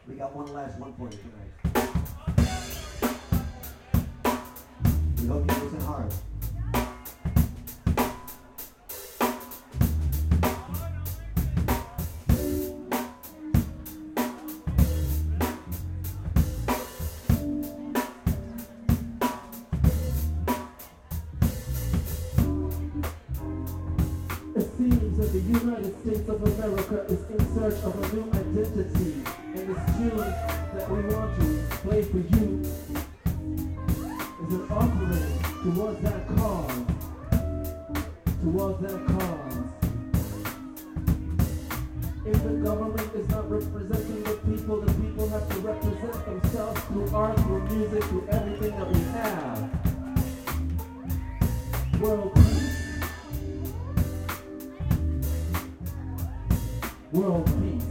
We got one last one for you tonight. We hope you listen hard. It seems that the United States of America is in search of a new identity, and this tune that we want to play for you is an offering towards that cause, If the government is not representing the people have to represent themselves through art, through music, through everything that we have. World peace. World peace.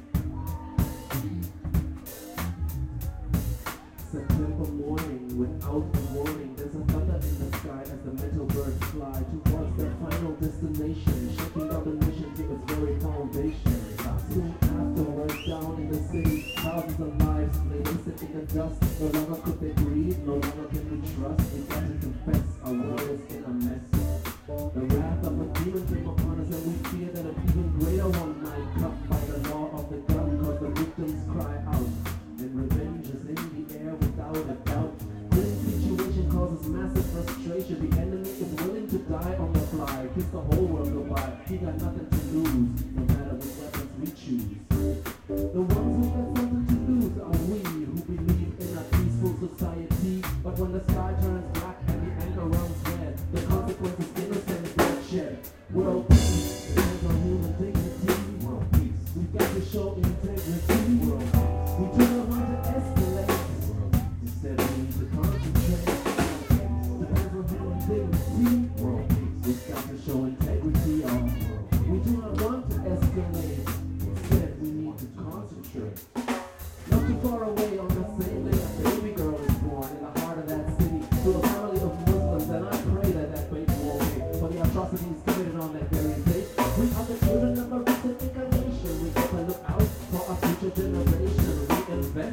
September morning, without a warning, there's a thunder in the sky as the metal birds fly towards their final destination, shaking down the nation to its very foundation. Soon afterwards, down in the city, thousands of lives lay wasted in the dust. No longer could they breathe, no longer can we trust. We got to confess, our world is in a mess. The wrath of a demon came upon us, and we fear that an even greater one might come by the law of the gun, cause the victims cry out, and revenge is in the air without a doubt. This situation causes massive frustration. The enemy is willing to die on the fly, kiss the whole world goodbye. He got nothing to lose, no matter which weapons we choose. The ones who got something to lose are we, who believe in a peaceful society. But when the sky turns black and the anger runs red, the consequence is innocent bloodshed. World peace depends on human dignity. World peace. We've got to show integrity. World peace. We do not want to escalate. Instead we need to concentrate. Depends on human dignity. World peace. We've got to show integrity. We do not want to escalate. Instead we need to concentrate. Not too far away on the same day a baby girl is born in the heart of that city to a family of Muslims, and I pray that that fate will pay for the atrocities committed on that very day. We are the children of a recent incarnation. We hope and look out for our future generation. We invest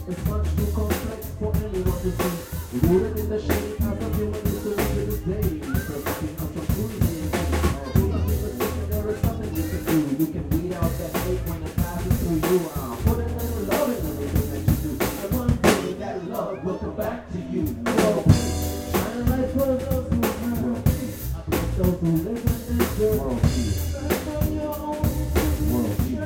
It's much too complex for anyone to see. Rooted in the shade as a human history to this day. Perfecting us from cruising. There is something you can do. You can beat out that hate when it passes through you. Put a little love in everything that you do. And one day that love will come back to you. World peace. Shining light for those who have. World peace. Uplift those who live in this world. World peace. World peace.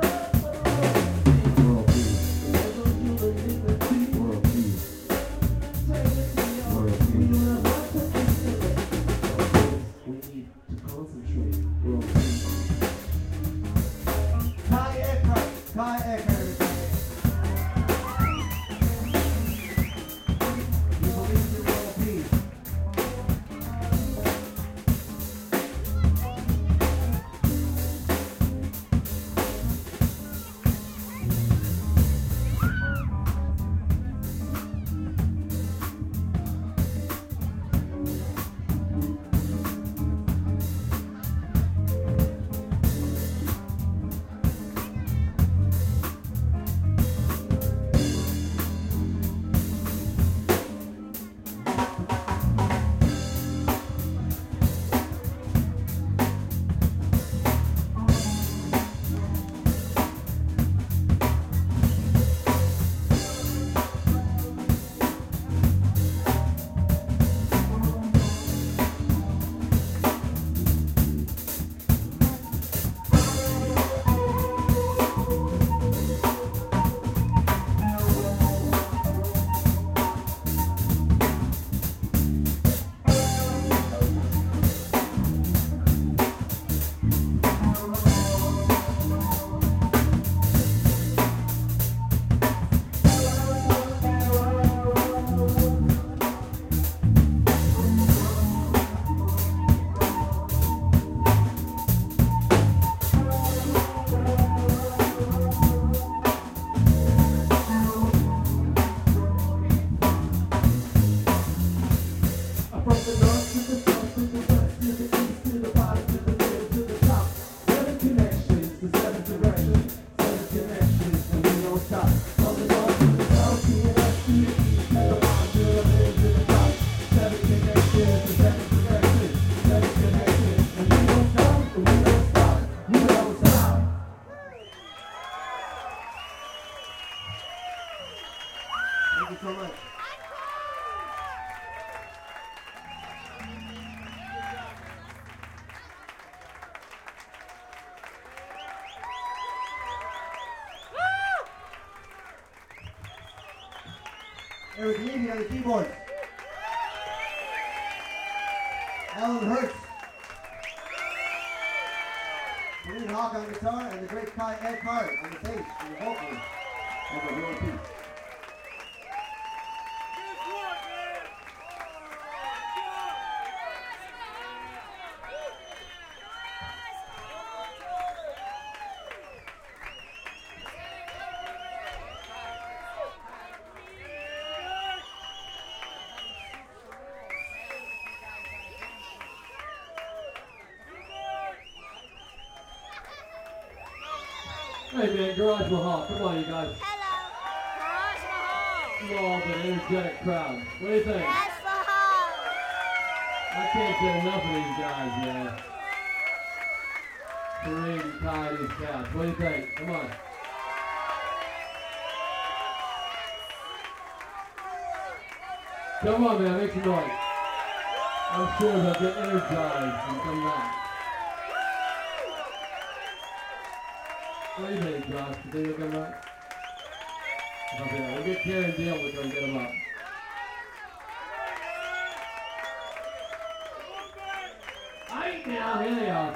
Kai Eckhart. We believe in world peace. Thank you so much. Eric Levy on the keyboard. Alan Hertz. Marine Hawk on guitar, and the great Kai Eckhart on the bass and the vocals of the World Peace. Hey man, Garage Mahal, come on you guys. Hello, Garage Mahal. Small but energetic crowd. What do you think? Yes, Mahal. I can't get enough of these guys, man. Kareem, Kai, these cats. What do you think? Come on. Come on, man, make some noise. I'm sure they'll get energized and come back. What do you think, Josh? You think they'll come up? Okay, we'll get Karen and Dale, we're going to get them up. Right now, here they are.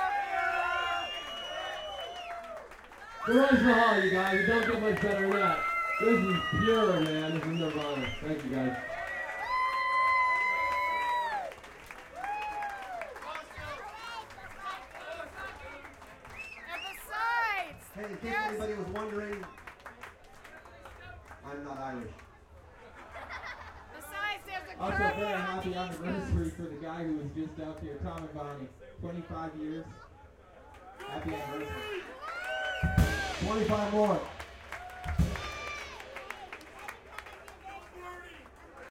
Garage Mahal, you guys. It don't get much better than that. This is pure, man. This is Nirvana. Thank you, guys. Hey, in case anybody was wondering, I'm not Irish. Besides, there's a Also, curve very on happy the anniversary for the guy who was just out there, Tom and Bonnie. 25 years. Happy anniversary. 25 more.